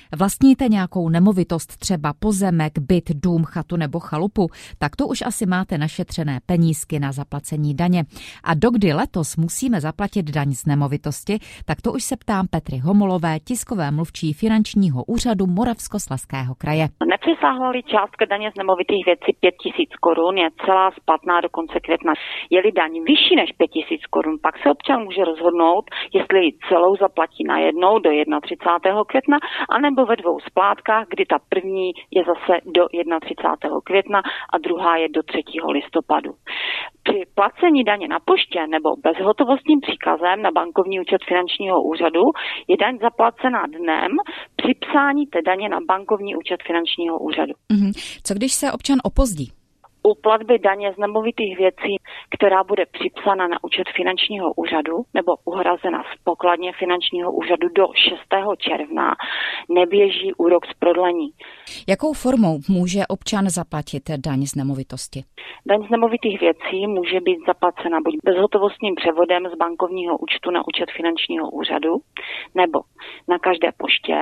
Vlastníte nějakou nemovitost, třeba pozemek, byt, dům, chatu nebo chalupu, tak to už asi máte našetřené penízky na zaplacení daně. A dokdy letos musíme zaplatit daň z nemovitosti, tak to už se ptám Petry Homolové, tiskové mluvčí finančního úřadu Moravskoslezského kraje. Nepřesáhla-li částka daně z nemovitých věcí 5 000 korun, je celá splatná do konce května. Je-li daň vyšší než 5 000 korun, pak se občan může rozhodnout, jestli ji celou zaplatí najednou do 31. května, anebo ve 2 splátkách, kdy ta první je zase do 31. května a druhá je do 3. listopadu. Při placení daně na poště nebo bezhotovostním příkazem na bankovní účet finančního úřadu je daň zaplacená dnem při psání té daně na bankovní účet finančního úřadu. Co když se občan opozdí? U platby daně z nemovitých věcí, která bude připsána na účet finančního úřadu nebo uhrazena z pokladně finančního úřadu do 6. června, neběží úrok z prodlení. Jakou formou může občan zaplatit daň z nemovitosti? Daň z nemovitých věcí může být zaplacena buď bezhotovostním převodem z bankovního účtu na účet finančního úřadu nebo na každé poště,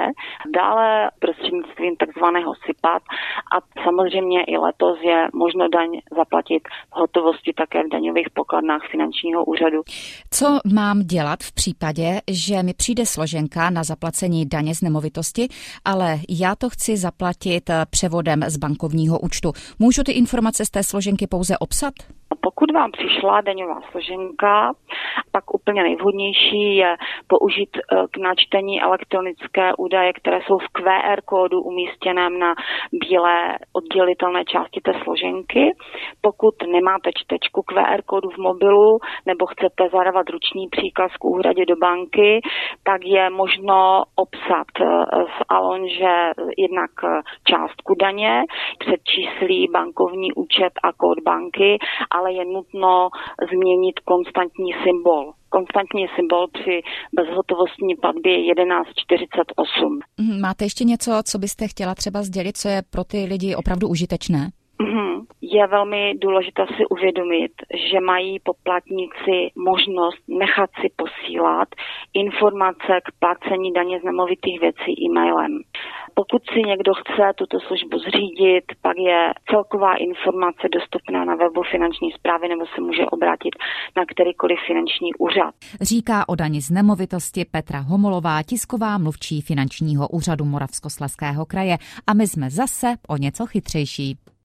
dále prostřednictvím takzvaného SIPAT a samozřejmě i letos je možno daň zaplatit v hotovosti také v daňových pokladnách finančního úřadu. Co mám dělat v případě, že mi přijde složenka na zaplacení daně z nemovitosti, ale já to chci zaplatit převodem z bankovního účtu? Můžu ty informace z té složenky pouze obsat? Pokud vám přišla daňová složenka, pak úplně nejvhodnější je použít k načtení elektronické údaje, které jsou v QR kódu umístěném na bílé oddělitelné části té složenky. Pokud nemáte čtečku QR kódu v mobilu nebo chcete zadávat ruční příkaz k úhradě do banky, tak je možno obsat z Alonže jednak částku daně, předčíslí bankovní účet a kód banky, ale je nutno změnit konstantní symbol. Konstantní symbol při bezhotovostní platbě je 1148. Máte ještě něco, co byste chtěla třeba sdělit, co je pro ty lidi opravdu užitečné? Je velmi důležité si uvědomit, že mají poplatníci možnost nechat si posílat informace k placení daně z nemovitých věcí e-mailem. Pokud si někdo chce tuto službu zřídit, pak je celková informace dostupná na webu finanční správy nebo se může obrátit na kterýkoliv finanční úřad. Říká o dani z nemovitosti Petra Homolová, tisková mluvčí finančního úřadu Moravskoslezského kraje. A my jsme zase o něco chytřejší.